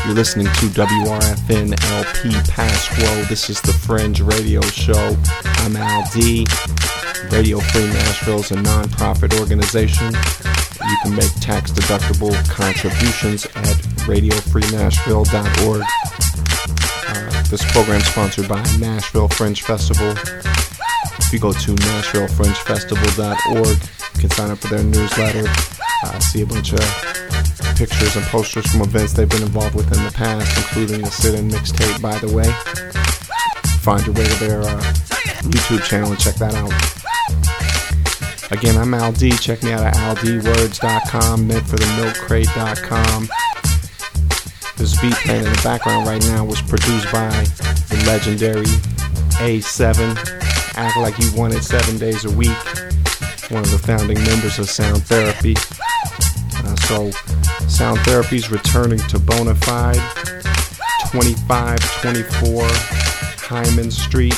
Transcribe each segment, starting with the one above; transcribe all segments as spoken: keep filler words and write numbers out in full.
You're listening to W R F N L P Pasquo. This is the Fringe Radio Show. I'm Al D. Radio Free Nashville is a non-profit organization. You can make tax-deductible contributions at radio free nashville dot org. Uh, this program is sponsored by Nashville Fringe Festival. If you go to nashville fringe festival dot org, you can sign up for their newsletter, uh, see a bunch of pictures and posters from events they've been involved with in the past, including the sit-in mixtape, by the way. Find your way to their uh, YouTube channel and check that out. Again, I'm Al D. Check me out at al d words dot com, meant for the milk crate dot com. This beat playing in the background right now was produced by the legendary A seven. Act Like You Want It seven days a week. One of the founding members of Sound Therapy. Uh, so, Sound Therapy's returning to Bonafide, twenty-five twenty-four Hyman Street,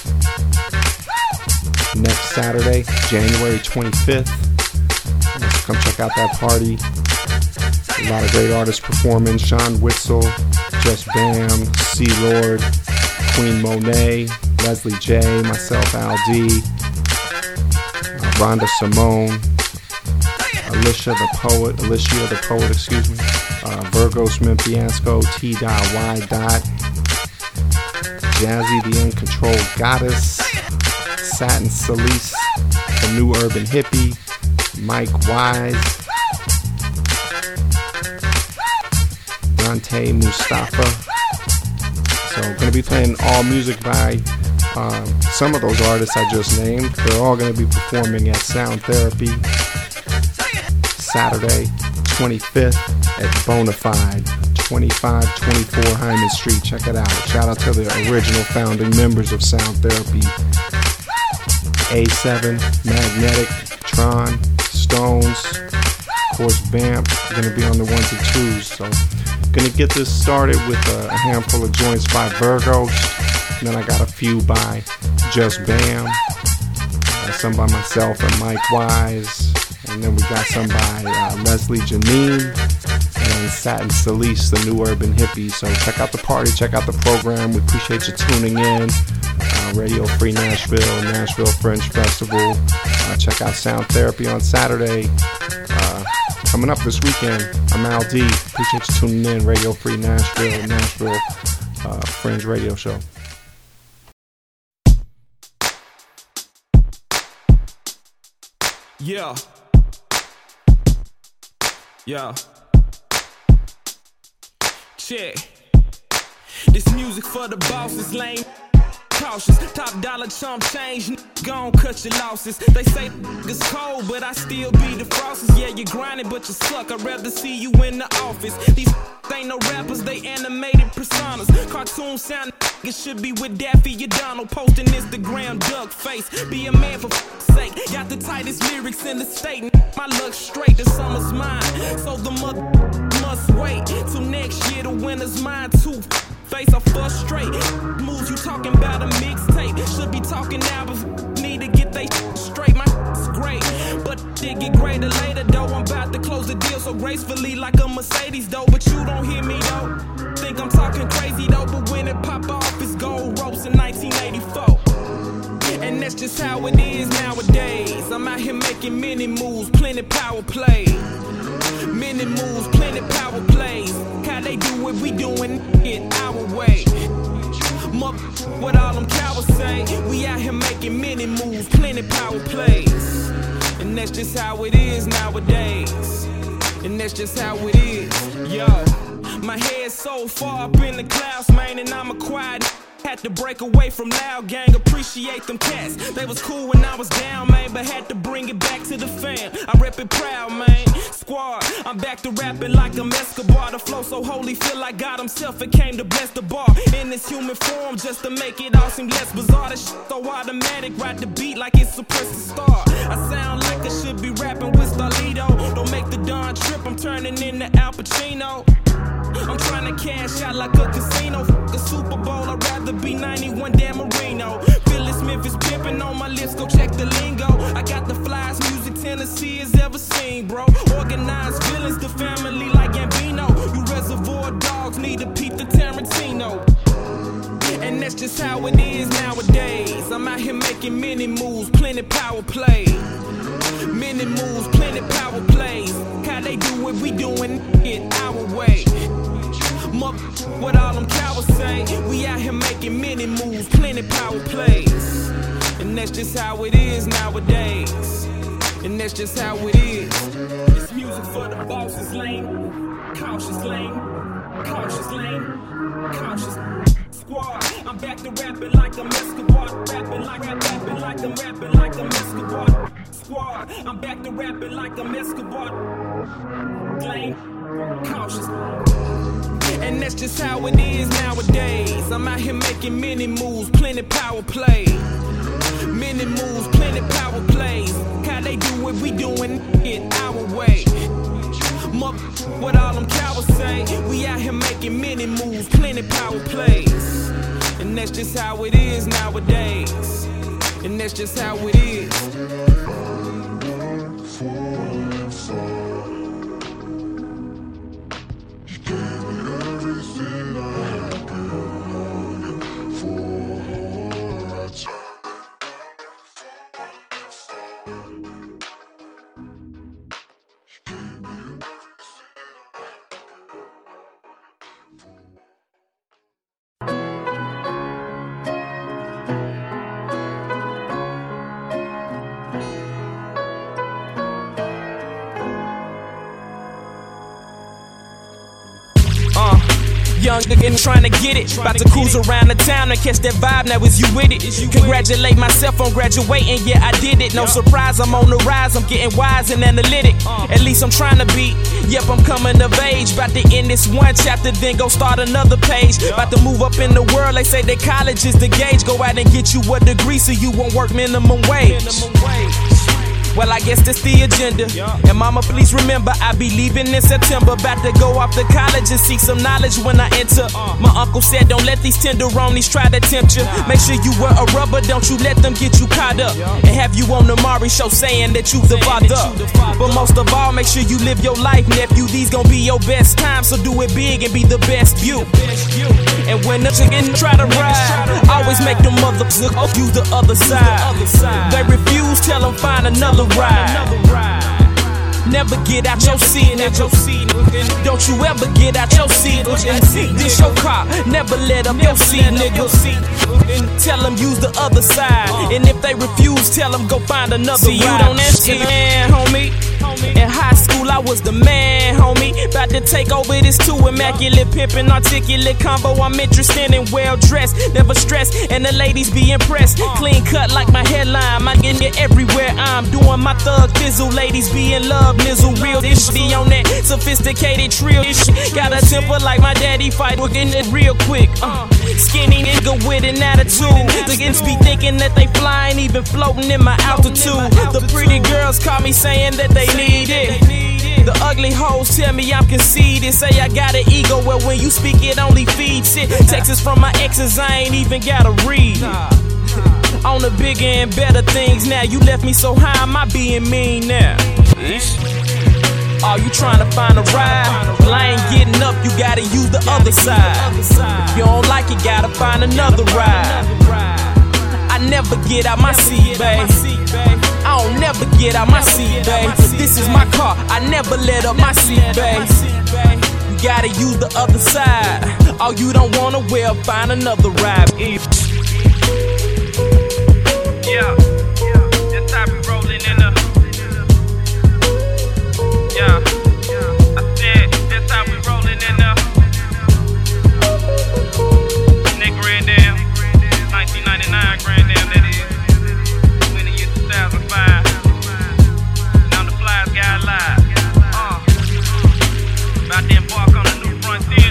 next Saturday, January twenty-fifth. Let's come check out that party. A lot of great artists performing: Sean Witzel, Just Bam, C Lord, Queen Monet, Leslie J, myself, Al D, uh, Rhonda Simone, Alicia the Poet, Alicia the Poet, excuse me, uh, Virgo Smith Fiasco, T. Y. Jazzy the Uncontrolled Goddess, Satin Solis, the New Urban Hippie, Mike Wise, Dante Mustafa. So I'm going to be playing all music by um, some of those artists I just named. They're all going to be performing at Sound Therapy Saturday, twenty-fifth at Bonafide, twenty-five twenty-four Hyman Street. Check it out. Shout out to the original founding members of Sound Therapy: A seven, Magnetic, Tron, Stones, of course Vamp. Gonna be on the ones and twos. So gonna get this started with a, a handful of joints by Virgos. And then I got a few by Just Bam, uh, some by myself and Mike Wise. And then we got some by uh, Leslie Janine and Satin Solis, the New Urban Hippie. So check out the party, check out the program. We appreciate you tuning in. Uh, Radio Free Nashville, Nashville Fringe Festival. Uh, check out Sound Therapy on Saturday. Uh, coming up this weekend, I'm Al D. Appreciate you tuning in. Radio Free Nashville, Nashville uh, Fringe Radio Show. Yeah. Yeah. Check. This music for the bosses, lame. Cautious, top dollar chump change, gon' cut your losses. They say it's cold, but I still be the frosters. Yeah, you grinding, but you suck. I'd rather see you in the office. These ain't no rappers, they animated personas. Cartoon sound niggas should be with Daffy O'Donnell, posting Instagram duck face. Be a man for f***'s sake. Got the tightest lyrics in the state. My luck straight, the summer's mine, so the mother must wait till next year. The winter's mine too. Face I frustrate. Moves you talking about a mixtape. Should be talking albums. Need to get they straight. My is great, but it get greater later though. I'm about to close the deal so gracefully like a Mercedes though. But you don't hear me though. Think I'm talking crazy though. But when it pop off, it's gold ropes in nineteen eighty-four. And that's just how it is nowadays. I'm out here making many moves, plenty power play. Many moves, plenty power plays. How they do it, we doing it our way. Mother, what all them cowards say. We out here making many moves, plenty power plays. And that's just how it is nowadays. And that's just how it is, yo. My head's so far up in the clouds, man, and I'm a quiet. Had to break away from loud gang, appreciate them cats. They was cool when I was down, man, but had to bring it back to the fam. I rep it proud, man. Squad, I'm back to rapping like I'm Escobar. The flow so holy, feel like God himself, it came to bless the bar. In this human form, just to make it all seem less bizarre. This shit so automatic, ride the beat like it's suppressed to star. I sound like I should be rapping with Starlito. Don't make the Don trip, I'm turning into Al Pacino. I'm trying to cash out like a casino. Fuck a Super Bowl, I'd rather be ninety-one Dan Marino. Phyllis Memphis pimping on my lips, go check the lingo. I got the flyest music Tennessee has ever seen, bro. Organized villains, the family like Gambino. You reservoir dogs need a just how it is nowadays. I'm out here making many moves, plenty power play. Many moves, plenty power plays. How they do it, we doing it our way. Muck, what all them cowards say. We out here making many moves, plenty power plays. And that's just how it is nowadays. And that's just how it is. It's music for the bosses, lane. Cautious lane. Cautious lane. Cautious squad. I'm back to rapping like I'm Escobar. Rapping like I'm rapping like I'm rapping like I'm Escobar. Squad. I'm back to rapping like I'm Escobar. Lane. Cautious. And that's just how it is nowadays. I'm out here making many moves, plenty power play. Many moves, plenty power plays. How they do it, we doing it our way. Muck, what all them cowards say. We out here making many moves, plenty power plays. And that's just how it is nowadays. And that's just how it is. Young again trying to get it. About to cruise around the town and catch that vibe. Now is you with it? Congratulate myself on graduating. Yeah, I did it. No surprise, I'm on the rise. I'm getting wise and analytic. At least I'm trying to be. Yep, I'm coming of age. About to end this one chapter, then go start another page. About to move up in the world. They say that college is the gauge. Go out and get you a degree so you won't work minimum wage. Well, I guess that's the agenda. And mama, please remember, I be leaving in September. About to go off to college and seek some knowledge when I enter. My uncle said, don't let these tenderonis try to tempt you. Make sure you wear a rubber, don't you let them get you caught up. And have you on the Maury show saying that you the father. But most of all, make sure you live your life, nephew. These gon' be your best time, so do it big and be the best you. And when the chicken try to ride, always make them motherfuckers use the other side. They refuse, tell them find another ride. Never get out your seat, nigga. Don't you ever get out your seat. This your car, never let up your seat, nigga. Tell them use the other side. And if they refuse, tell them go find another ride. See, you don't answer, man, homie. In high school, I was the man, homie. About to take over this too immaculate, pimpin', articulate combo. I'm interested in well dressed, never stressed, and the ladies be impressed. Clean cut like my headline, I get it everywhere. I'm doing my thug thizzle. Ladies be in love, nizzle. Real this be on that sophisticated trill. This shit got a temper like my daddy fight. We're getting it real quick. Uh, skinny nigga with an attitude. The kids be thinking that they flying, even floating in my altitude. The pretty girls call me saying that they need it. The ugly hoes tell me I'm conceited. Say I got an ego, well when you speak it only feeds it. Texts from my exes I ain't even gotta read. On the bigger and better things now. You left me so high, am I being mean now? Are you trying to find a ride? Well, I ain't getting up, you gotta use the other side. If you don't like it, gotta find another ride. I never get out my seat, babe. I don't never get out my seat, babe. This is my car, I never let up my seat, babe. You gotta use the other side. Oh, you don't wanna, well, find another ride. Yeah, that's how we rollin' in the. Yeah, I said that's how we rollin' in the. Nick Grandam, nineteen ninety-nine Grandam, that is. When the year two thousand five. Now the flyers got live. Uh, about to embark on a new frontier.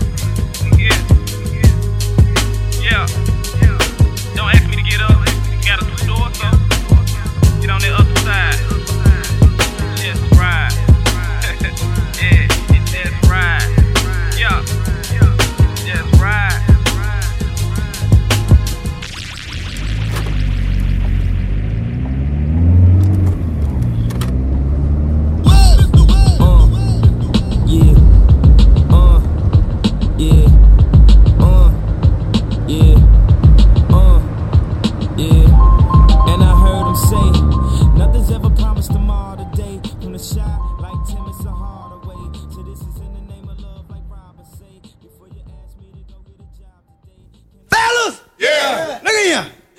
Yeah, yeah. Don't ask me to get up.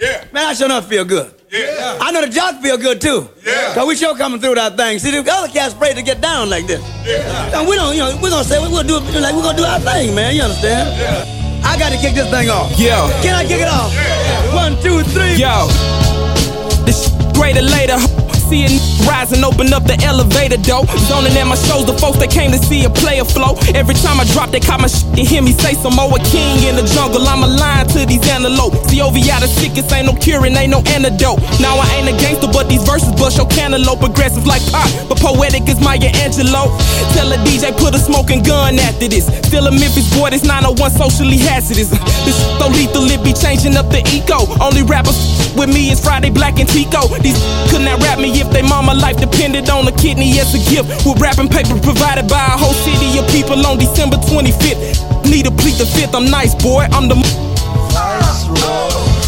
Yeah. Man, I sure enough feel good. Yeah. I know the jocks feel good too. Yeah. Cause we sure coming through that thing. See, the other cats afraid to get down like this. Yeah. And we don't, you know, we're gonna say we're gonna do it like we're gonna do our thing, man. You understand? Yeah. I gotta kick this thing off. Yeah. Can I kick it off? Yeah. One, two, three. Yo, this greater later. See a n- rise and open up the elevator door. Zoning at my shows, the folks that came to see a player flow. Every time I drop, they caught my shit and hear me say some more. A king in the jungle, I'm a lion to these antelope. See, O V I the sickest, ain't no curing, ain't no antidote. Now I ain't a gangster, but these verses bust your cantaloupe. Aggressive like pop, but poetic as Maya Angelou. Tell a D J, put a smoking gun after this. Still a Memphis boy, this nine oh one socially hazardous. This shit so lethal, it be changing up the eco. Only rappers with me is Friday Black and Tico. These could not rap me if they mama life depended on a kidney as a gift. With wrapping paper provided by a whole city of people on December twenty-fifth. Need to plead the fifth, I'm nice, boy, I'm the nice road.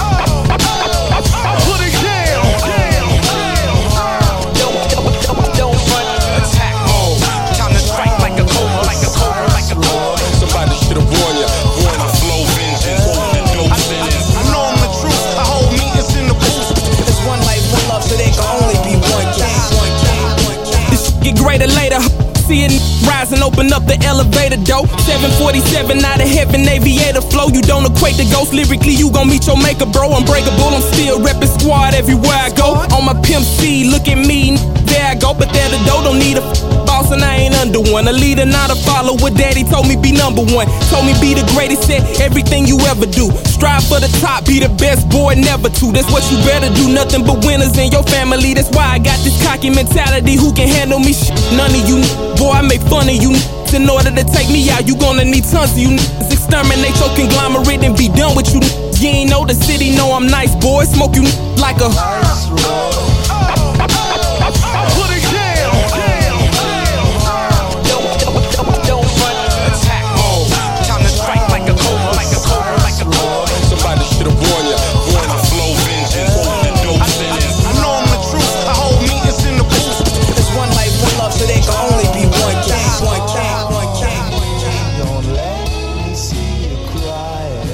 Put it down, down, down. Don't, don't, don't, don't run, attack mode. Time to strike like a cobra, like a cobra, like a cobra. Somebody should have warned ya, warned ya. Flow vengeance, the dope sentence. I know I'm the truth, I hold meetings in the booth. There's one life, one love, so there can only be one king, one king, one king. This get greater later. See a n- rise and open up the elevator door. seven forty-seven out of heaven, aviator flow. You don't equate the ghost lyrically, you gon' meet your maker, bro. Unbreakable, I'm still reppin' squad everywhere I go. On my Pimp C, look at me, there I go. But there the dough, don't need a f- boss and I ain't under one. A leader, not a follower. Daddy told me be number one. Told me be the greatest at everything you ever do. Strive for the top, be the best boy, never to. That's what you better do, nothing but winners in your family. That's why I got this cocky mentality. Who can handle me? Shit, none of you. Boy, I make fun of you. In order to take me out, you gonna need tons of you. Exterminate your conglomerate and be done with you. You ain't know the city, know I'm nice, boy. Smoke you like a nice road. Put it down, down, down. Don't, don't, don't, don't run, attack mode. Time to strike like a cobra, like a cobra, like a cobra. Somebody should have warned ya, warned ya. Flow vengeance, the dope sentence. I know I'm the truth, I hold meetings in the booth. There's one life, one love, so there can only be one king, one king, one king. Don't let me see you crying.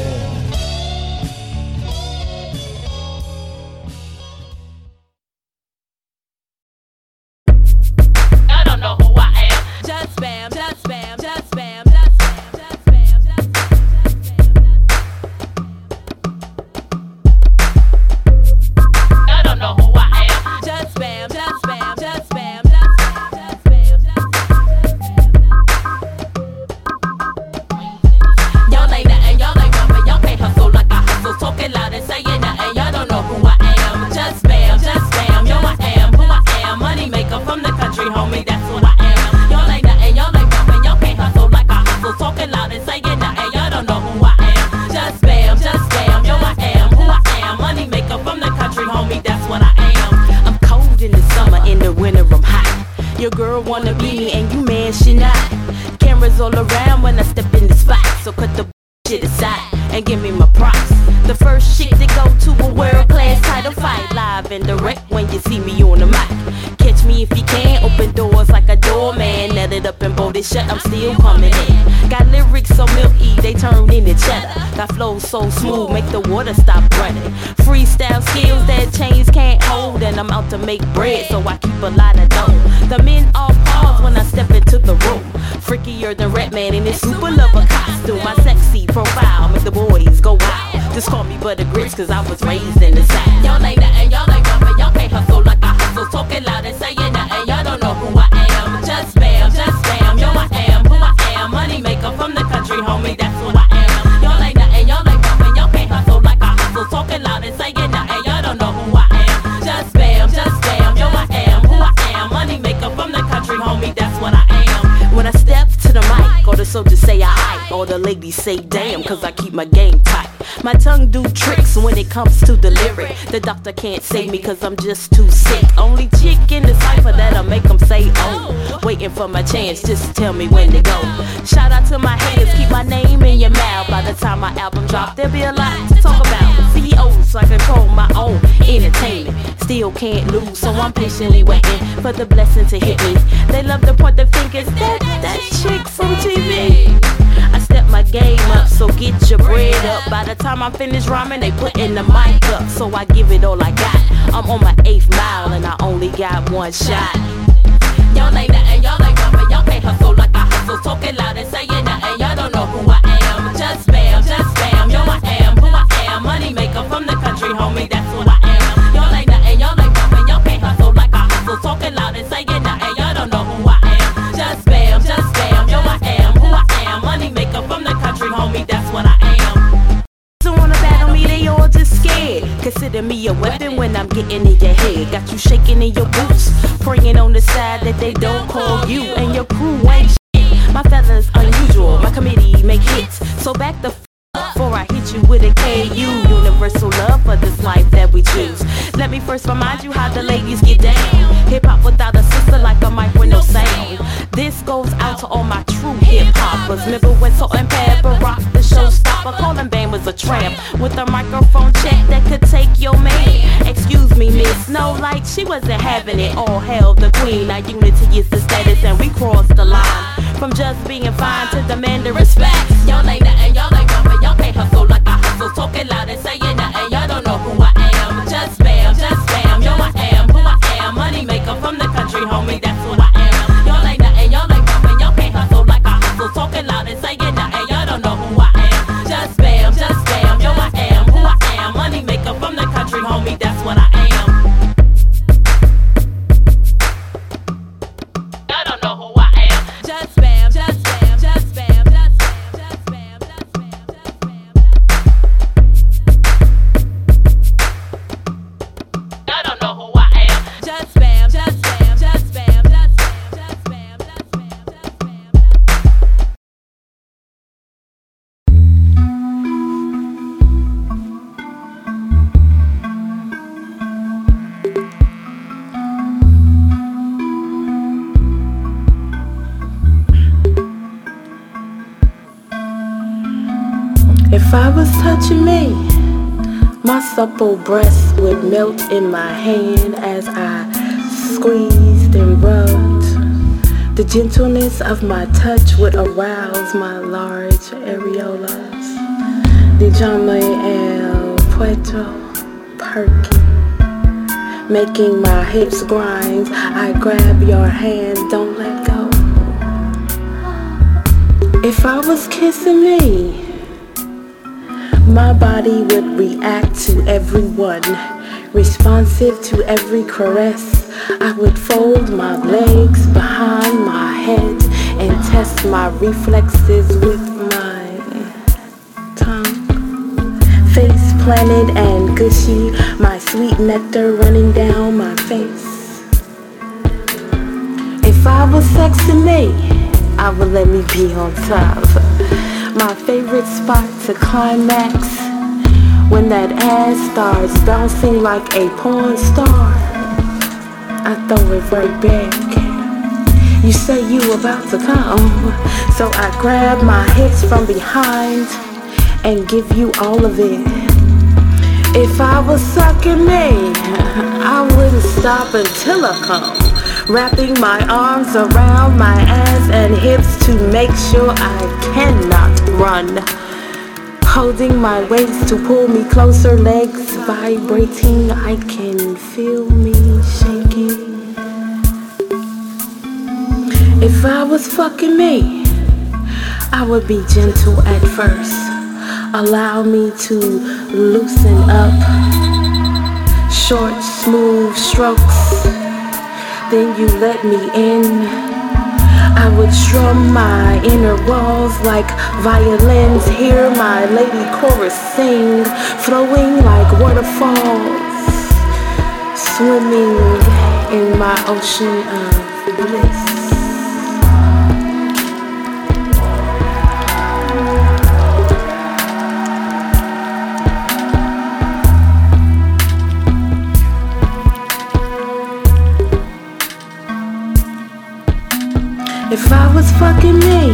I don't know who I am. Just spam, just spam, just spam, just spam, just spam, just spam. I don't know who I am. Just spam, just spam, just spam, just spam, just spam, just spam. Y'all ain't nothing, y'all ain't nothing, y'all can't hustle like I hustle. Talking loud and saying nothing, y'all don't know who I am. Just spam, just spam, yo I am who I am. Money maker from the country, homie, that's who I am. Y'all ain't nothing, y'all ain't nothing, y'all can't hustle like I hustle. Talking loud and saying nothing, y'all don't know who I am. Just spam, just spam, yo I am who I am. Money maker from the country, homie, that's what I am. I'm cold in the summer, in the winter I'm hot. Your girl wanna be me and you man she not. Cameras all around when I step in the spot, so cut the shit aside and give me my props. The first chick to go to a world class title fight, live and direct when you see me on the mic. Catch me if you can, open doors like a doorman. Net it up and bolt it shut, I'm still coming in. Got lyrics so milky, they turn into cheddar. Got flows so smooth, make the water stop running. Freestyle skills that chains can't hold, and I'm out to make bread, so I keep a lot of dough. The men all pause when I step into the room. Freakier than Ratman in his super lover costume. My sexy profile make the boys go wild. Just call me Butter Grits, cause I was raised in the South. Y'all ain't nothing, y'all ain't nothing, y'all can't hustle like I hustle. Talking loud and saying nothing, y'all don't know who I am. Just spam, just spam, yo I am who I am. Money maker from the country, homie, that's who I am. Y'all ain't nothing, y'all ain't nothing, y'all can't hustle like I hustle. Talking loud and saying nothing, y'all don't know who I am. Just spam, just spam, yo I am who I am. Money maker from the country, homie, that's what I am. When I step to the mic, all the soldiers say I, all the ladies say damn, cause I keep my game tight. My tongue do tricks when it comes to the lyric. The doctor can't save me cause I'm just too sick. Only chick in the cypher that'll make them say oh. Waiting for my chance, just tell me when to go. Shout out to my haters, keep my name in your mouth. By the time my album drop, there'll be a lot to talk about. C E Os, so I control my own entertainment. Still can't lose, so I'm patiently waiting for the blessing to hit me. They love to point the fingers, that, that chick from T V. I step my game up, so get your bread up. By the time I'm finished rhyming, they putting the mic up. So I give it all I got. I'm on my eighth mile and I only got one shot. Y'all ain't nothing, y'all ain't nothing, y'all can't hustle like I hustle. Talking loud and saying nothing, y'all don't know who I am. Just spam, just spam, yo I am who I am. Money maker from the country, homie, that's who I am. Y'all ain't nothing, y'all ain't nothing, y'all can't hustle like I hustle. Talking loud and saying nothing, y'all don't know who I am. Just spam, just spam, yo I am who I am. Money maker from the country, homie, that's what I am. Don't wanna battle me, they all just scared. Consider me a weapon when I'm getting in your head. Got you shaking in your boots, praying on the side that they don't call you and your crew ain't shit. My fella's unusual, my committee make hits. So back the f up before I hit you with a K U. Universal love for this life that we choose. Let me first remind you how the ladies get down. Hip hop without a sister like a mic with no sound. This goes out to all my true hip hoppers. Remember when Salt and Pepper rocked the showstopper? Colin Bain was a tramp with a microphone check that could take your man. Excuse me, miss, no, like she wasn't having it. All hail the queen, now unity is the status and we crossed the line. From just being fine to demanding respect. Y'all ain't nothing, y'all ain't nothing, y'all can't hustle like I hustle. Talking loud and saying nothing, y'all don't know who I am. Just spam, just spam, yo I am who I am. Money maker from the country, homie, that's who I am. Y'all ain't nothing, y'all ain't nothing, y'all can't hustle like I hustle. Talking loud and saying nothing, y'all don't know who I am. Just spam, just spam, yo I am who I am. Money maker from the country, homie, that's what I am. Y'all don't know who I am. Just spam, just spam, just spam, just spam, just spam, just spam, just spam. Y'all don't know who I am. Just spam, just spam, just spam, just spam, just spam, just spam, just spam. If I was touching me, my supple breast would melt in my hand as I squeezed and rubbed. The gentleness of my touch would arouse my large areolas. Dijame el puerto perky, making my hips grind. I grab your hand, don't let go. If I was kissing me, my body would react to everyone, responsive to every caress. I would fold my legs behind my head and test my reflexes with my tongue. Face planted and gushy, my sweet nectar running down my face. If I was sexing me, I would let me be on top. My favorite spot to climax, when that ass starts bouncing like a porn star, I throw it right back. You say you about to come, so I grab my hips from behind and give you all of it. If I was sucking me, I wouldn't stop until I come, wrapping my arms around my ass and hips to make sure I cannot run. Holding my waist to pull me closer, legs vibrating, I can feel me shaking. If I was fucking me, I would be gentle at first. Allow me to loosen up. Short, smooth strokes. Then you let me in. I would strum my inner walls like violins. Hear my lady chorus sing, flowing like waterfalls, swimming in my ocean of bliss. If I was fucking me,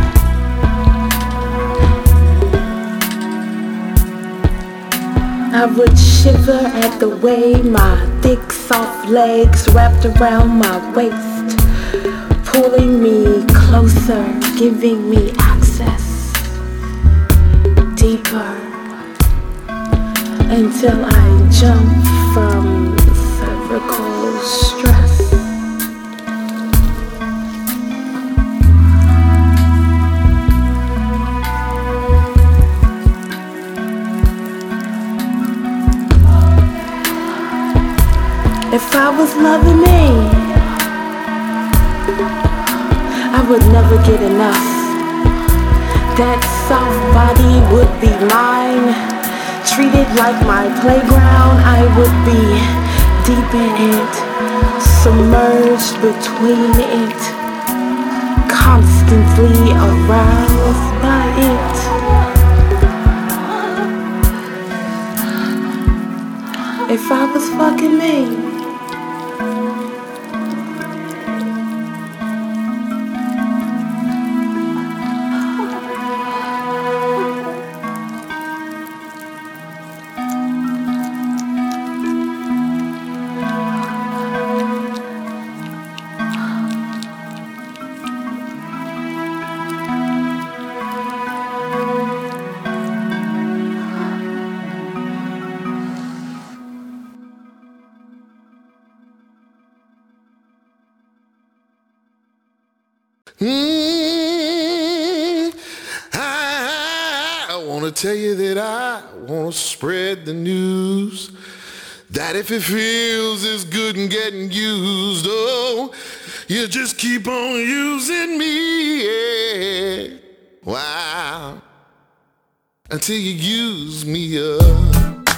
I would shiver at the way my thick, soft legs wrapped around my waist, pulling me closer, giving me access. deeper until I jump from cervical stress. If I was loving me, I would never get enough. That soft body would be mine, treated like my playground. I would be deep in it, submerged between it, constantly aroused by it. If I was fucking me, Mm, I, I want to tell you that I want to spread the news that if it feels as good and getting used, oh, you just keep on using me, yeah. Wow, until you use me up.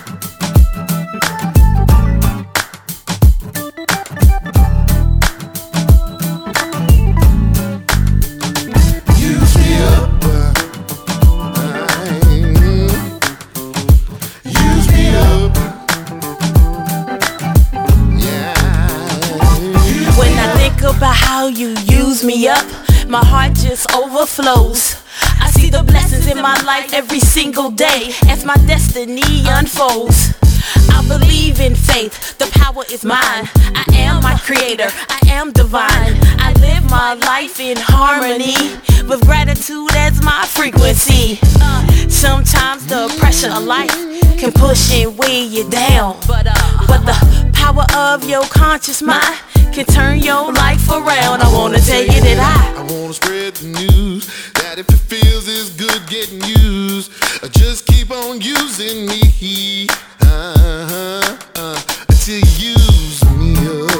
About how you use me up, my heart just overflows. I see the blessings in my life every single day as my destiny unfolds. I believe in faith, the power is mine. I am my creator, I am divine. I live my life in harmony with gratitude as my frequency. uh, Sometimes the pressure of life can push and weigh you down, But, uh, but the power of your conscious mind can turn your life around. I wanna tell you that I I wanna spread the news that if it feels as good getting used, uh, just keep on using me, uh-huh, uh, until you use me up.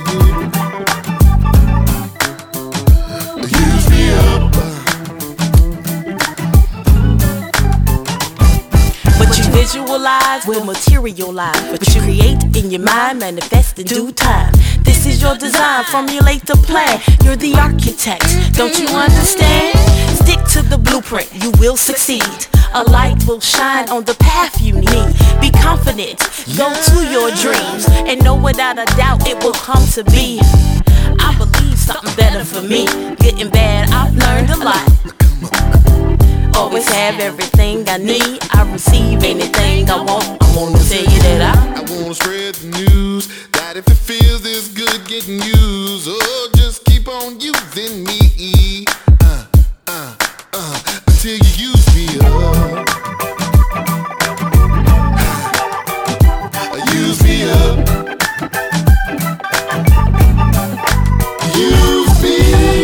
Use me up. What you visualize will materialize. What you create in your mind manifest in due time. This is your design, formulate the plan. You're the architect, don't you understand? Stick to the blueprint, you will succeed. A light will shine on the path you need. Be confident, go to your dreams, and know without a doubt it will come to be. I believe something better for me. Good and bad, I've learned a lot. Always have everything I need. I receive anything I want. I wanna tell you that I I wanna spread the news that if it feels this good getting used, oh, just keep on using me, uh, uh, uh, until you use me up. Use me up. Use me.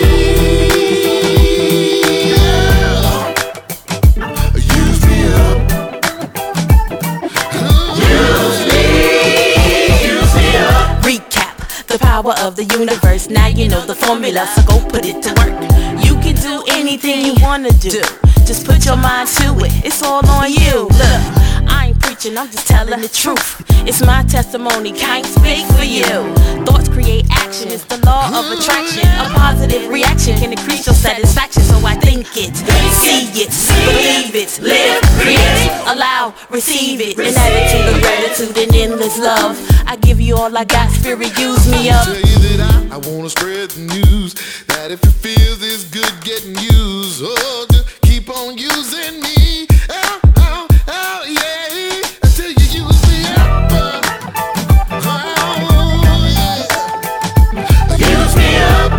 the power of the universe. Now you know the formula, so go put it to work. You can do anything you wanna do. Just put your mind to it, it's all on you. Look, I ain't preaching, I'm just telling the truth. It's my testimony, can't speak for you. Thoughts create action, it's the law of attraction. A positive reaction can increase your satisfaction. So I think it, see it, believe it, live, create, allow, receive it. An attitude of gratitude and endless love. I give you all I got, spirit, use me up. Tell you that I, I wanna spread the news that if it feels this good getting used, oh, just keep on using me. Oh, oh, oh, yeah, until you use me up. Oh, yeah. Use me up.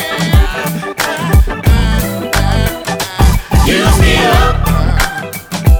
Use me up.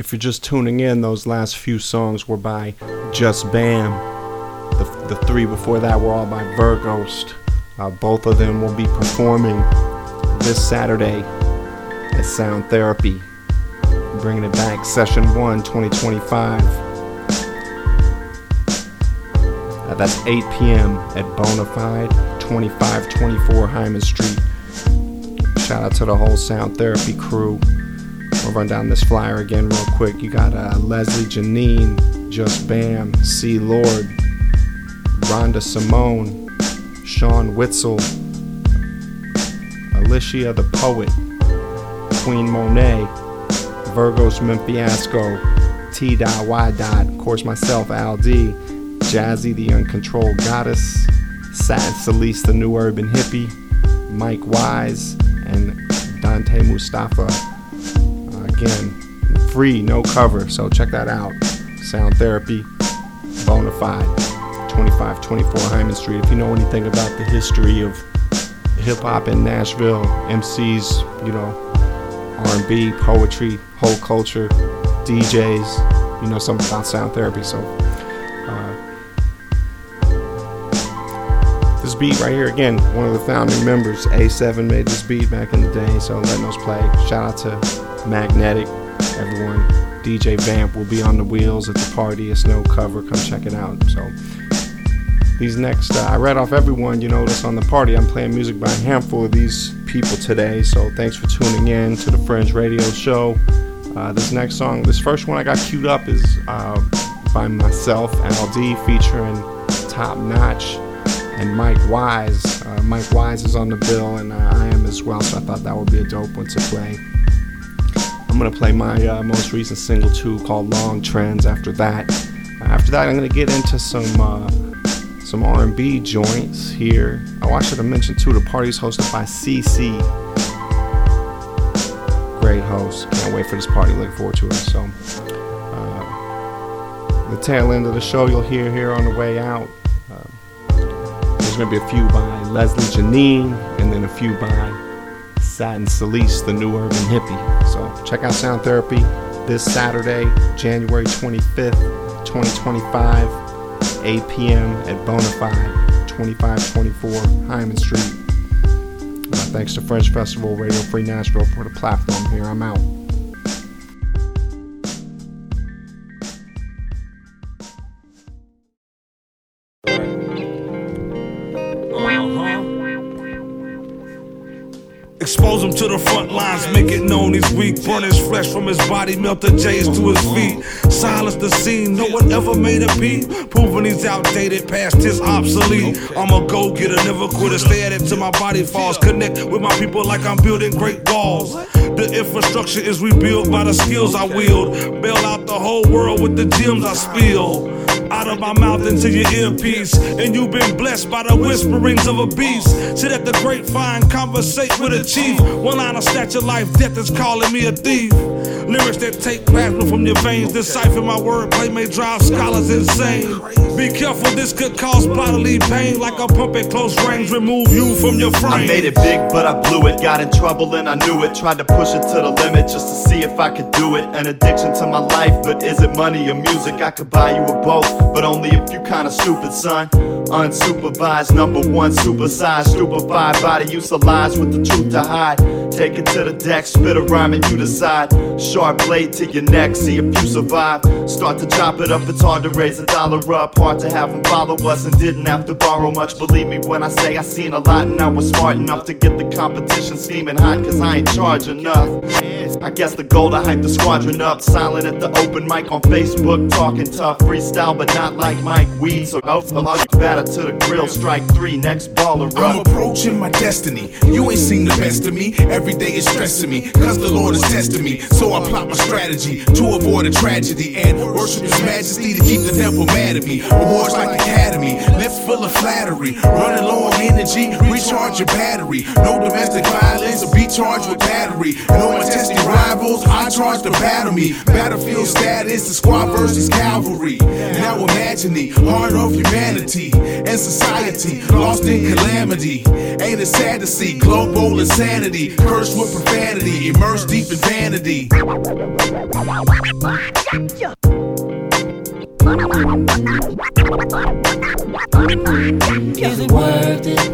if you're just tuning in, those last few songs were by Just Bam. The, the three before that were all by Virghost. Uh, both of them will be performing this Saturday at Sound Therapy. Bringing it back, Session one, twenty twenty-five. Uh, that's eight p.m. at Bonafide, twenty-five twenty-four Hyman Street. Shout out to the whole Sound Therapy crew. We'll run down this flyer again real quick. You got uh, Leslie Janine, Just Bam, C. Lord, Rhonda Simone, Sean Witzel, Alicia the Poet, Queen Monet, Virgos Mempiasco, T. Y. Of course, myself, Al D, Jazzy the Uncontrolled Goddess, Satin Celeste the New Urban Hippie, Mike Wise, and Dante Mustafa. Uh, again, free, no cover, so check that out. Sound Therapy, Bonafide, twenty-five twenty-four Hyman Street. If you know anything about the history of hip-hop in Nashville, M Cs, you know, R and B, poetry, whole culture, D Js, you know something about Sound Therapy. So uh, this beat right here, again, one of the founding members, A seven, made this beat back in the day, so letting us play. Shout out to Magnetic, everyone. D J Vamp will be on the wheels at the party. It's no cover, come check it out. So these next, uh, I read off everyone you know that's on the party. I'm playing music by a handful of these people today, so thanks for tuning in to the Fringe Radio Show. Uh, this next song, this first one I got queued up is uh, by myself, Al D, featuring Top Notch and Mike Wise. Uh, Mike Wise is on the bill, and uh, I am as well, so I thought that would be a dope one to play. I'm going to play my uh, most recent single too, called Long Trends after that. Uh, after that, I'm going to get into some uh, some R and B joints here. Oh, I should have mentioned too, the party's hosted by C C. Great host. Can't wait for this party. Looking forward to it. So, uh, the tail end of the show you'll hear here on the way out. Uh, there's going to be a few by Leslie Janine, and then a few by Satin Celeste, the New Urban Hippie. So check out Sound Therapy this Saturday, January twenty-fifth, twenty twenty-five, eight p.m. at Bonafide, twenty-five twenty-four Hyman Street. Uh, thanks to French Festival Radio Free Nashville for the platform here. I'm out. Expose him to the front lines, make it known he's weak. Burn his flesh from his body, melt the J's to his feet. Silence the scene, no one ever made a beat. Proving he's outdated, past his obsolete. I'm a go-getter, never quitter, stay at it till my body falls. Connect with my people like I'm building great walls. The infrastructure is rebuilt by the skills I wield. Bail out the whole world with the gems I spill. Out of my mouth into your earpiece, and you've been blessed by the whisperings of a beast. Sit at the grapevine, conversate with a chief. One line of snatch your life, death is calling me a thief. Lyrics that take plasma from your veins, decipher my wordplay may drive scholars insane. Be careful, this could cause bodily pain. Like a pump at close range, remove you from your frame. I made it big, but I blew it. Got in trouble and I knew it. Tried to push it to the limit just to see if I could do it. An addiction to my life, but is it money or music? I could buy you a both, but only if you kinda stupid, son. Unsupervised, number one, supersized, stupefied body use of lies with the truth to hide. Take it to the deck, spit a rhyme and you decide. Sharp blade to your neck, see if you survive. Start to chop it up, it's hard to raise a dollar up. Hard to have them follow us and didn't have to borrow much. Believe me when I say I seen a lot and I was smart enough to get the competition steaming hot, cause I ain't charge enough. I guess the goal to hype the squadron up. Silent at the open mic on Facebook, talking tough. Freestyle but not like Mike Weed. So go for luck, batter to the grill, strike three, next baller up. I'm approaching my destiny. You ain't seen the best of me. Every day is stressing me, cause the Lord is testing me. So I plot my strategy to avoid a tragedy and worship His majesty to keep the devil mad at me. Awards like Academy, lips full of flattery. Running low on energy, recharge your battery. No domestic violence, is a beat charged with battery. And all my testy rivals, I charge to battle me. Battlefield status, the squad versus cavalry. Now imagine the heart of humanity and society lost in calamity. Ain't it sad to see global insanity, cursed with profanity, immersed deep in vanity. Is it worth it?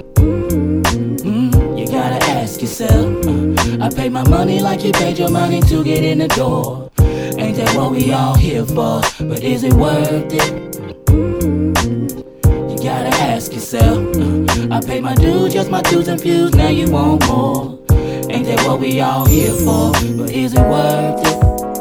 Mm, you gotta ask yourself. uh, I pay my money like you paid your money to get in the door. Ain't that what we all here for? But is it worth it? You gotta ask yourself. uh, I pay my dues, just my dues and fews, now you want more. Ain't that what we all here for? But is it worth it?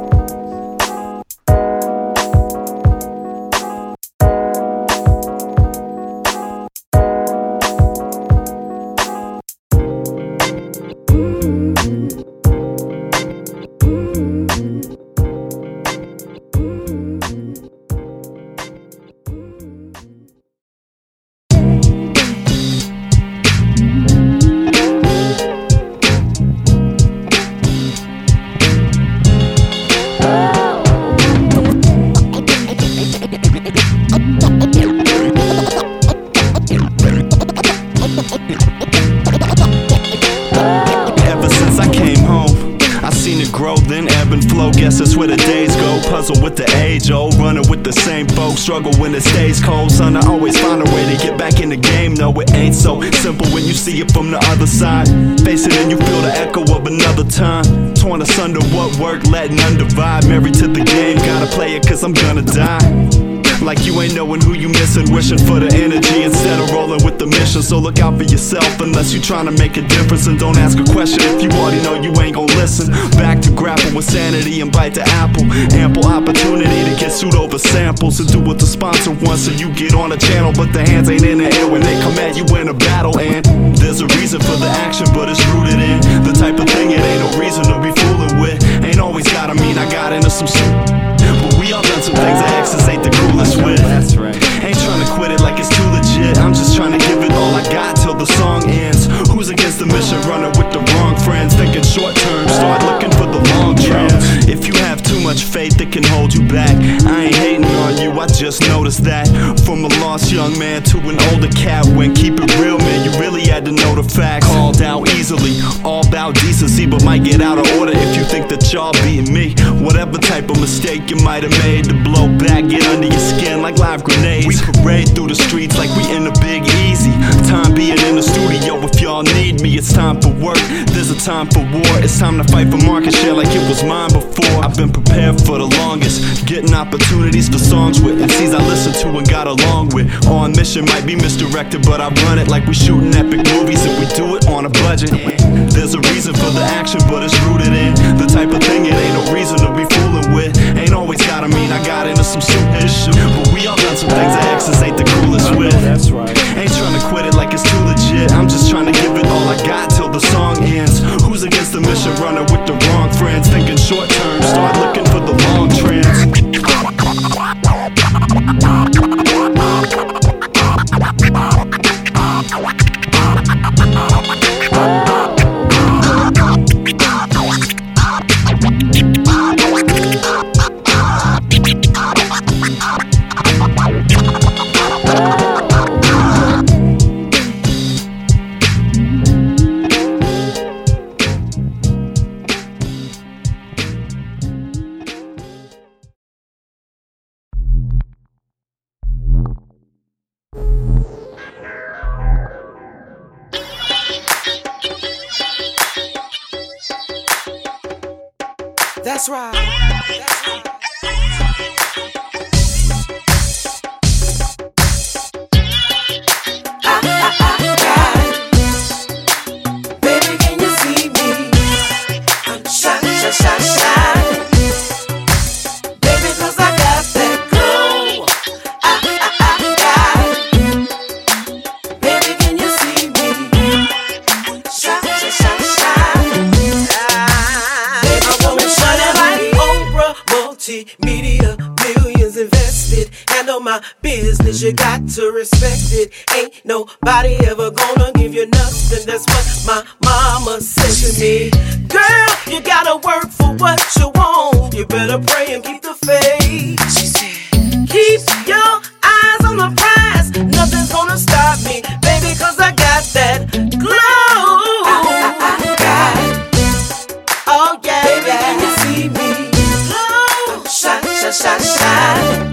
Struggle when it stays cold, son, I always find a way to get back in the game. No, it ain't so simple when you see it from the other side. Face it and you feel the echo of another time. Torn asunder, what work, let none divide. Married to the game, gotta play it cause I'm gonna die. Like you ain't knowing who you missing, wishing for the energy instead of rolling with the mission. So look out for yourself unless you trying to make a difference. And don't ask a question if you already know you ain't gon' listen. Back to grapple with sanity and bite the apple. Ample opportunity to get sued over samples. And do what the sponsor wants so you get on the channel. But the hands ain't in the air when they come at you in a battle. And there's a reason for the action, but it's rooted in the type of thing it ain't no reason to be fooling with. Ain't always gotta mean I got into some soup. We all done some things that exes ain't the coolest with. That's right. Ain't trying to quit it like it's too legit. I'm just trying to give it all I got till the song ends. Who's against the mission? Running with the wrong friends. Thinking short term, start looking for the long trends. If you have too much faith, it can hold you back. I ain't hating on you, I just noticed that. From a lost young man to an older cat. When keep it real, man, you really had to know the facts. Called out easily, all about decency, but might get out of order if you think that y'all beating me. Whatever type of mistake you might have made, to blow back, get under your skin like live grenades. We parade through the streets like we in a big easy. Time being in the studio if y'all need me. It's time for work, there's a time for war. It's time to fight for market share like it was mine before. I've been prepared for the longest, getting opportunities for songs with M Cs I listen to and got along with. On mission might be misdirected, but I run it like we shooting epic movies and we do it on a budget. There's a reason for the action, but it's rooted in the type of thing it ain't no reason to be fooling with. Ain't always gotta mean I got into some soup issue, but we all done some things that exes ain't the coolest with. That's right. Ain't trying to quit it like it's too legit. I'm just trying to give it all I got till the song ends. Who's against the mission? Running with the wrong friends. Thinking short term, start looking for the long trends. That's right. That's right. I, I, I got it. Baby, can you see me? I'm shine, shine, shine, shine. Baby, cause I got that glow. I, I, I got it. Baby, can you see me? Shine, shine, shine, shine. Multimedia, millions invested, handle my business. business, you got to respect it. Ain't nobody ever gonna give you nothing. That's what my mama said to me. Girl, you gotta work for what you want. You better pray and keep the faith. She said, keep your eyes on the prize. Nothing's gonna stop me, baby, cause I got that glow. I, I, I got it. Oh yeah, baby, yeah. Can you see me? Glow, shine, shine, shine, shine.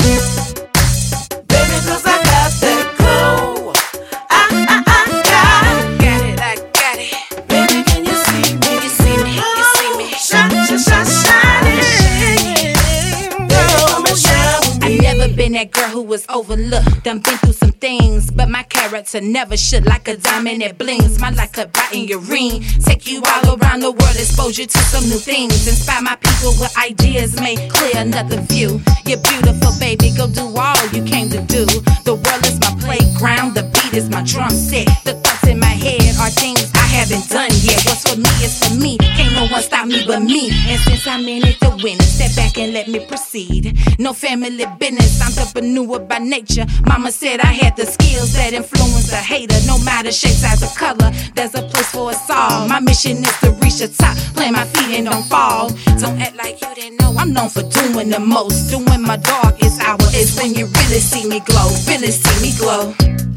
Baby, cause I got that glow. I, I, I got it. Got it, I got it. Baby, can you see me? You see me, you see me. Shine, shine, shine, shine. Girl, come and shine with me. I never been that girl who was overlooked. Done been through some things, but my character never should. Like a diamond that blings, my light cut bright in your ring. Take you all around the world, expose you to some new things. Inspire my people with ideas, make clear another view. You're beautiful, baby, go do all you came to do. The world is my playground, the beat is my drum set. The thoughts in my head are things I haven't done yet. What's for me is for me, can't no one stop me but me. And since I'm in it to win it, step back and let me proceed. No family business, entrepreneur by nature. Mama said I had the skills that influence a hater. No matter shape, size, or color, there's a place for us all. My mission is to reach the top, plant my feet and don't fall. Don't act like you didn't know I'm known for doing the most. Doing my darkest hour is when you really see me glow, really see me glow.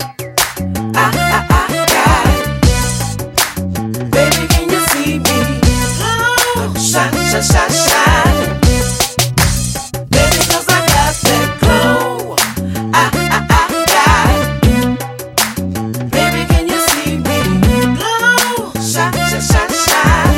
I, I, I got it. Baby, can you see me? Glow, shine, shine, shine, shine. Baby, cause I got that glow. I, I, I got it. Baby, can you see me? Glow, shine, shine, shine, shine.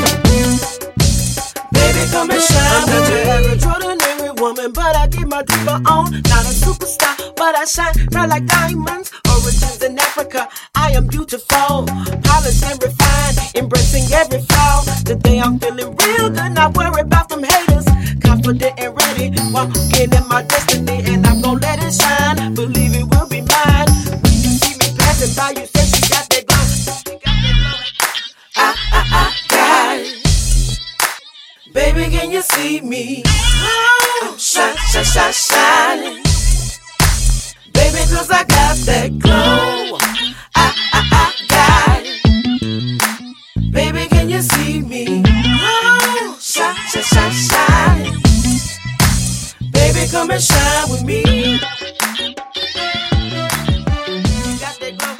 Baby, come and shine. I'm not your extraordinary woman, but I get my diva on. Not a superstar, but I shine bright like diamonds. Origins in Africa, I am beautiful, polished and refined, embracing every flaw. Today I'm feeling real good, not worried about them haters. Confident and ready, walking in my destiny, and I'm gonna let it shine. Believe it will be mine. When you see me passing by, you say she got that glow. She got that glow. I, I, I got it. Baby, can you see me? Oh, shine, shine, shine, shining. Baby, cause I got that glow. I, I, I got it. Baby, can you see me? Oh, shine, shine, shine, shine. Baby, come and shine with me. You got that glow.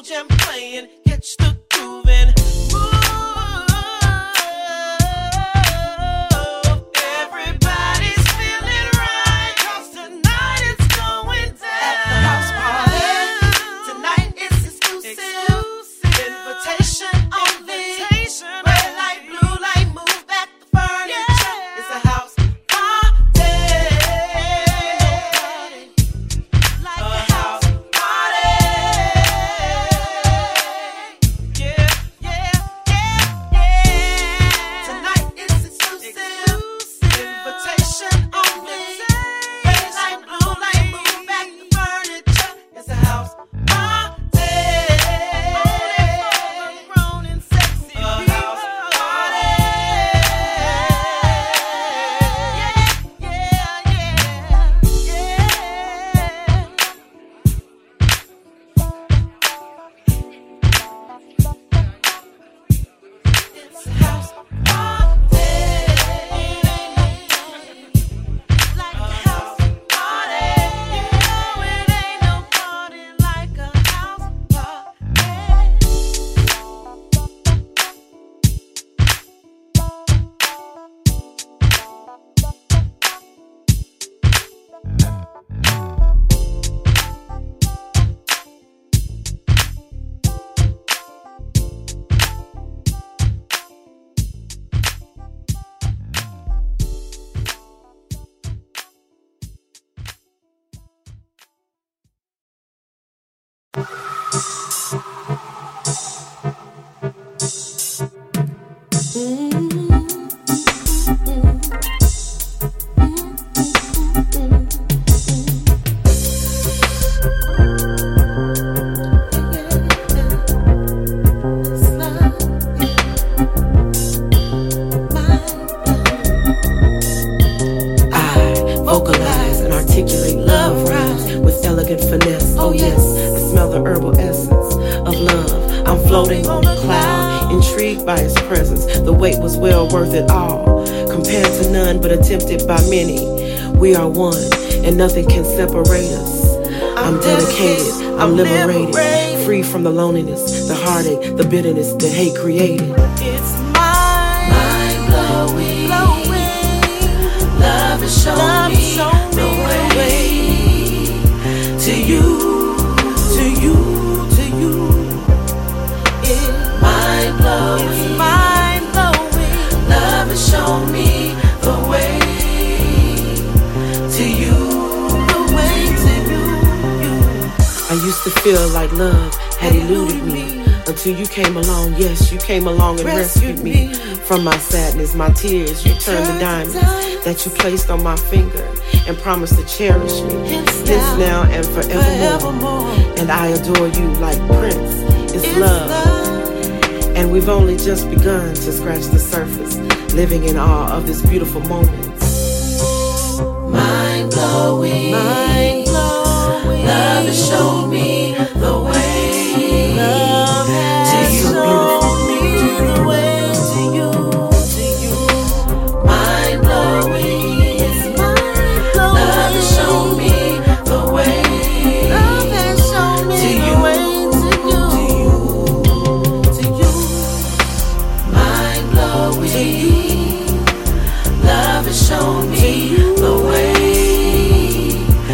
jam playing, catch the grooving. Everybody's feeling right, 'cause tonight it's going down. At the house party, tonight it's exclusive. Invitation only. Red light, blue light, move back the furniture. It's a house party. Like a house party. Yeah, yeah, yeah, yeah. Tonight it's exclusive. Invitation only. Red light, blue light, move back the furniture. It's a house party. Grown and sexy people. It's a house party. Like a house party. No, it ain't no party like a house party. Vocalize and articulate love rhymes with elegant finesse. Oh yes, I smell the herbal essence of love. I'm floating on a cloud, intrigued by its presence. The wait was well worth it all, compared to none but attempted by many. We are one, and nothing can separate us. I'm dedicated, I'm liberated, free from the loneliness, the heartache, the bitterness that hate created. It's mind, mind blowing, blowing. Love has shown Love me show the way, way to you, to you, to you. It's mind blowing, it's mind blowing. Love has shown me the way to you, the way to you. you. I used to feel like love had eluded me until you came along. Yes, you came along and rescued me from my sadness, my tears. You turned the diamonds that you placed on my finger and promised to cherish me, hence now and forevermore. And I adore you like Prince. It's love, and we've only just begun to scratch the surface, living in awe of this beautiful moment. Mind blowing, mind blowing. Love has shown me the way. Love has shown me the way to you, to you. Mind blowing, it's mind blowing. Love has shown me the way. Love has shown me the way to you, to you, to you. Mind blowing, to you. Love has shown me the way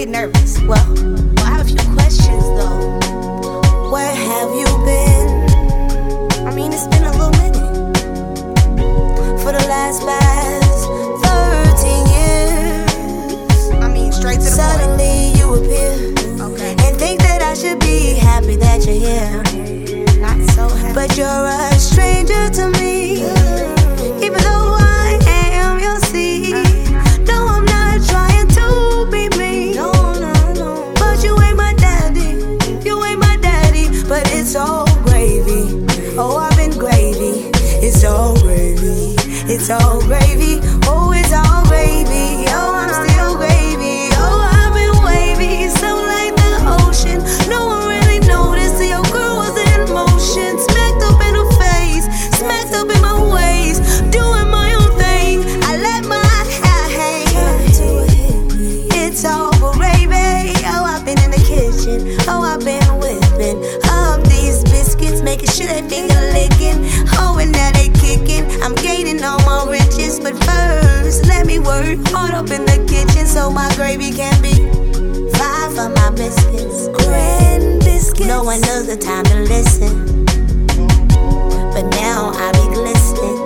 get nervous. Well, well, I have a few questions though. Where have you been? I mean, it's been a little minute. For the last past thirteen years. I mean, straight to the Suddenly point. You appear. Okay. And think that I should be happy that you're here. Not so happy. But you're a stranger to me. Even though I am your seed. No, I'm not trying to be me. No, no, no. But you ain't my daddy. You ain't my daddy. But it's all gravy. Oh, I've been gravy. It's all gravy. It's all gravy. Oh, it's all gravy. Oh, I'm still gravy. Oh, I've been wavy. So like the ocean. No one really noticed. Your girl was in motion. Smacked up in her face. Smacked up in my ways. Doing my own thing. I let my hair hang. It's all gravy. Oh, I've been in the kitchen. Oh, I've been whipping up these biscuits. Making sure they finger licking. Oh, and now they kicking. I'm gaining all my riches. But first, let me work hard up in the kitchen so my gravy can be five for my biscuits. Grand biscuits. No one knows the time to listen. But now I be glistening.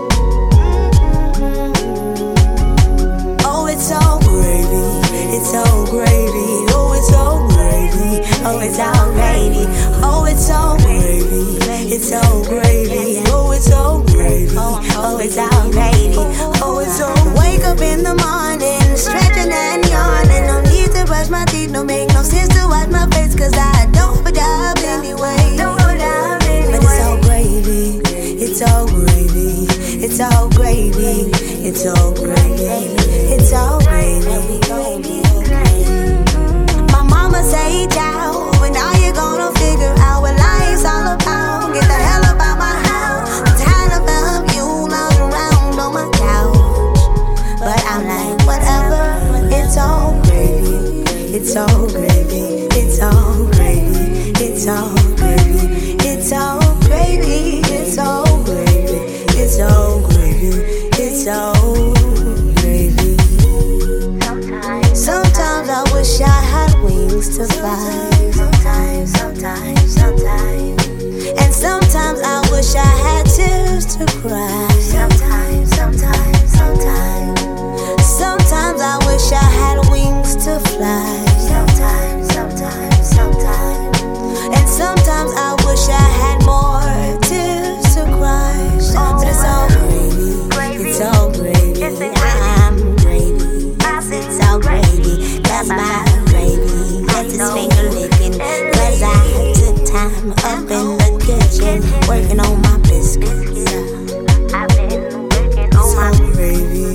Oh, it's all gravy. It's all gravy. Oh, it's all gravy. Oh, it's all gravy. Oh, it's all gravy. It's all gravy. Oh, it's all gravy. Oh, it's all gravy. Oh, it's all. Wake up in the morning, stretching and yawning. No need to brush my teeth. No make no sense to wash my face, 'cause I don't put up anyway. Don't put up anyway. But it's all gravy. It's all gravy. It's all gravy. It's all gravy. It's all gravy. My mama say, child, when are you gonna figure out what life's all about? Get the hell up out my house. I'm tired of help you lying around on my couch. But I'm like, whatever. It's all gravy. It's all gravy. It's all gravy. It's all gravy. It's all gravy. It's all gravy. It's all gravy. It's all gravy. Sometimes, sometimes I wish I had wings to fly. Sometimes, sometimes, sometimes. And sometimes I wish I had tears to cry. Sometimes, sometimes, sometimes. Sometimes I wish I had wings to fly. Sometimes, sometimes, sometimes. And sometimes I wish I had more tears to cry. But it's all gravy. It's all gravy. I'm gravy. It's all gravy. That's my gravy. That's his finger licking. 'Cause I took time up in the kitchen, working on my biscuits. I've been working on my gravy.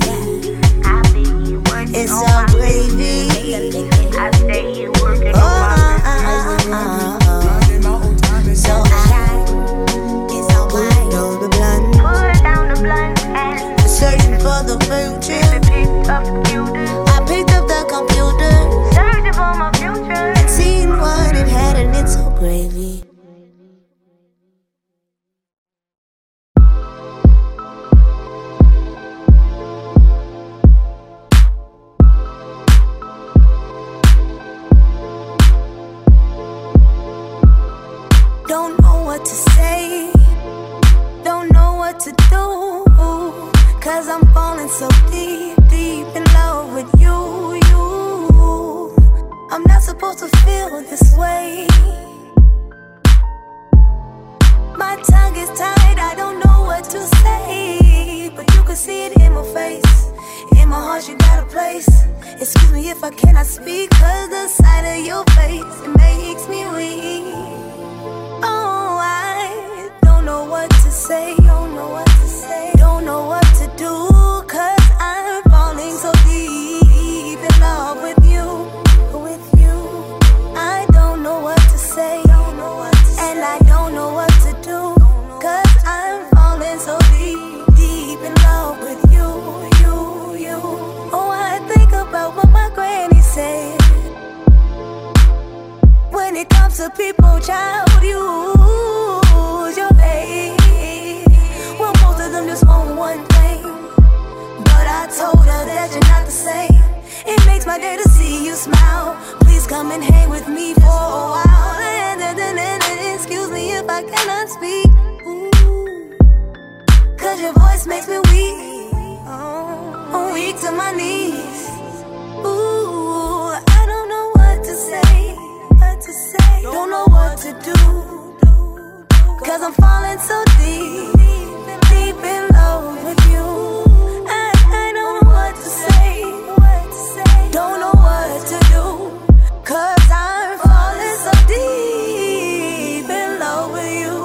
It's all gravy. I stay working on my biscuits. So I, it's all right. Down the blunt. Put down the blunt and searching for the future. I picked up the computer, searching for my future, and seeing what it had, and it's all gravy. Don't know what to say, don't know what to do, 'cause I'm falling so deep, deep in love with you, you. I'm not supposed to feel this way. My tongue is tied, I don't know what to say, but you can see it in my face. In my heart you got a place. Excuse me if I cannot speak, 'cause the sight of your face, it makes me weak. Oh, I don't know what to say, don't know what to say, don't know what to do, 'cause I'm falling so deep in love with you, with you. I don't know what to say, don't know what to say, and I don't know what to do, 'cause I'm falling so deep, deep in love with you, you, you. Oh, I think about what my granny said. When it comes to people, child, you use your head. Well, most of them just want one thing, but I told her that you're not the same. It makes my day to see you smile. Please just makes me weak. I'm weak to my knees. Ooh, I don't know what to say, what to say. Don't know what to do, cause I'm falling so deep, deep in love with you. I, I don't know what to say, what to say. Don't know what to do, cause I'm falling so deep in love with you.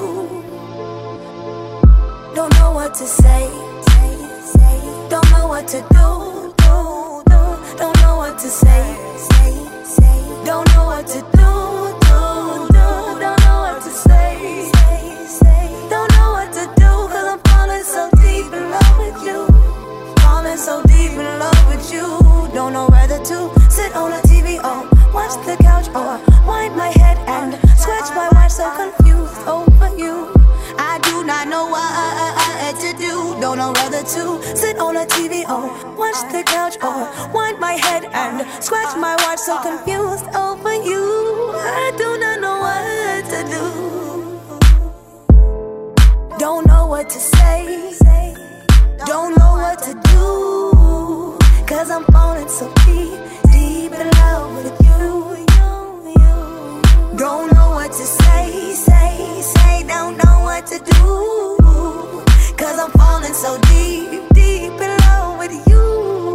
Don't know what to say, don't know what to do, do, do. Don't know what to say, don't know what to do, do, do. Don't know what to say, don't know what to do, cause I'm falling so deep in love with you. Falling so deep in love with you. Don't know whether to sit on a T V or watch the couch or wind my head and scratch my watch, so confused over you. I do not know what to do. Don't know whether to sit on a T V or watch the couch or wind my head and scratch my watch, so confused over you. I do not know what to do. Don't know what to say, don't know what to do, cause I'm falling so deep, deep in love with you. Don't know what to say, say, say, don't know what to do, cause I'm falling so deep, deep in love with you.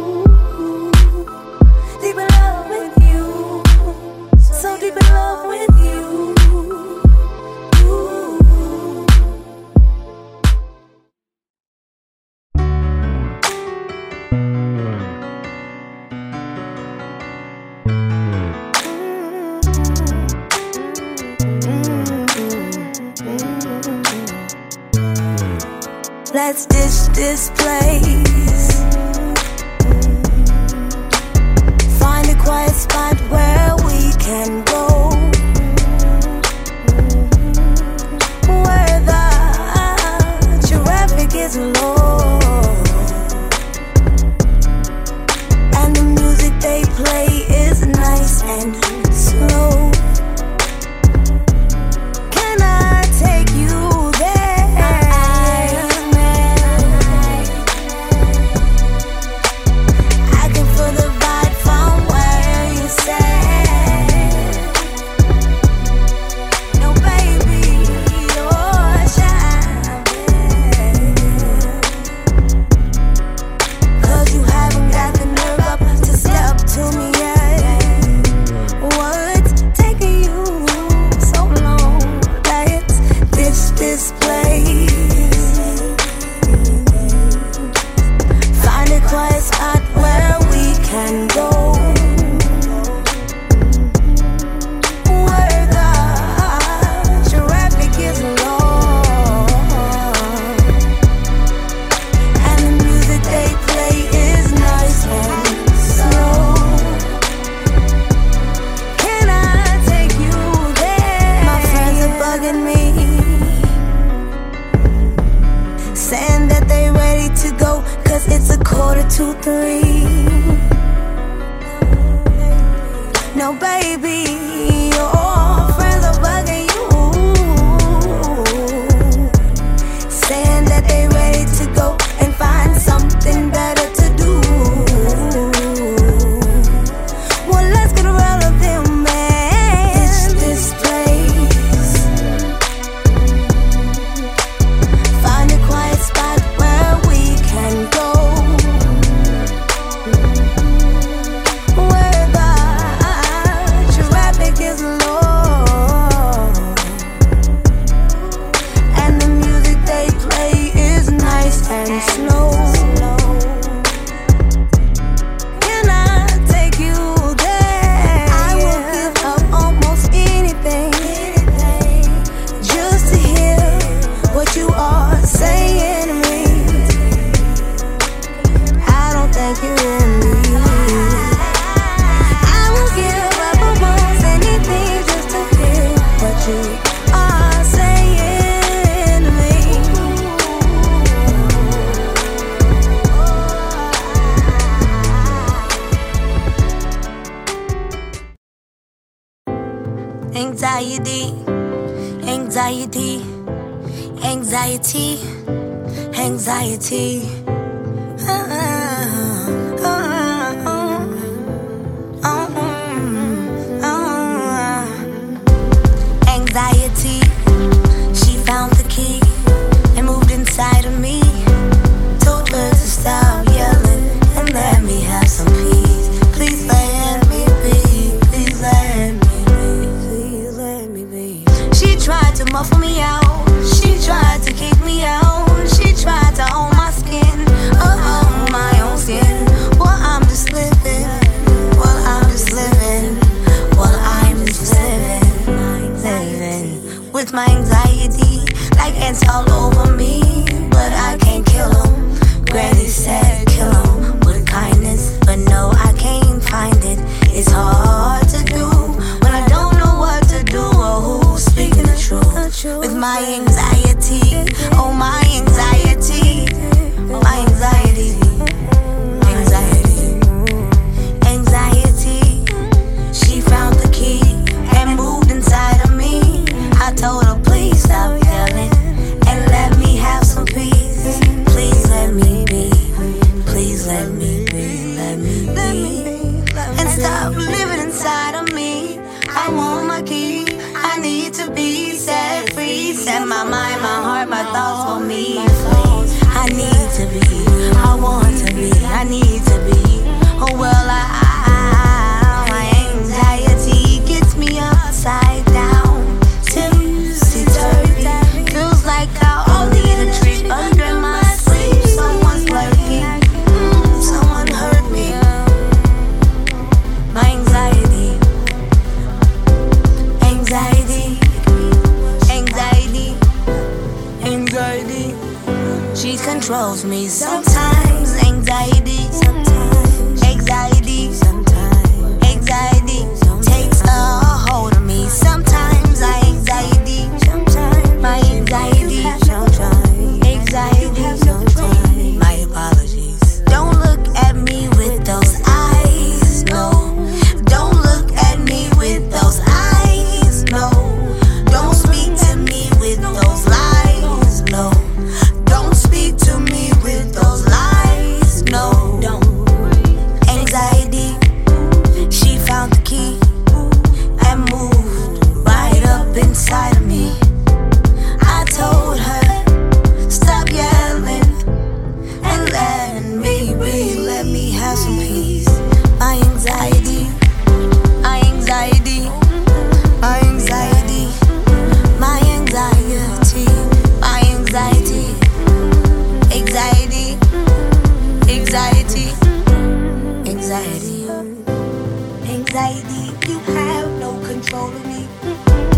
Deep in love with you, so deep in love with you. Let's ditch this place, find a quiet spot where we can go, where the traffic is low and the music they play is nice and slow. Can I take you there? Anxiety, anxiety, anxiety, anxiety. Anxiety. She found the key and moved inside of me. Told her to stop yelling and let me have some peace. Please let me be. Please let me be. Please let me be. She tried to muffle me out. She tried to kick me out. She tried to own my skin. Oh, my own skin. Well, I'm just living. Well, I'm just living. Well, I'm just living. Living with my anxiety, like ants all over me. But I can't kill them. Granny said kill them with kindness. But no, I can't find it. It's hard to do when I don't know what to do or who's speaking the truth. With my anxiety, oh my anxiety, my anxiety, anxiety, anxiety. She found the key and moved inside of me. I told her please stop yelling and let me have some peace. Please let me be. Please let me be. Let me be. And stop living inside of me. I want my key. I need to be set free. Set my mind, my heart, my thoughts for me. I need to be. I want to be. I need to be. Oh well, I, I my anxiety gets me upside down. Tipsy turvy. Feels like I all need a treat under my sleeve. Someone's lurking. Mm, someone hurt me. My anxiety. Anxiety, anxiety, anxiety. She controls me sometimes. Anxiety, sometimes. Anxiety, sometimes. Anxiety takes a hold of me. Sometimes I anxiety, sometimes. My anxiety, sometimes. Anxiety, sometimes. My apologies. Don't look at me with those eyes, no. Don't look at me with those eyes. No, don't speak to me with those lies. No, don't speak to me with those lies. No, don't. Anxiety. She found the key and moved right up inside of me. I told her stop yelling and let me be. Let me have some peace. My anxiety. My anxiety. My anxiety, my anxiety, my anxiety, anxiety, anxiety, anxiety, anxiety. You have no control of me.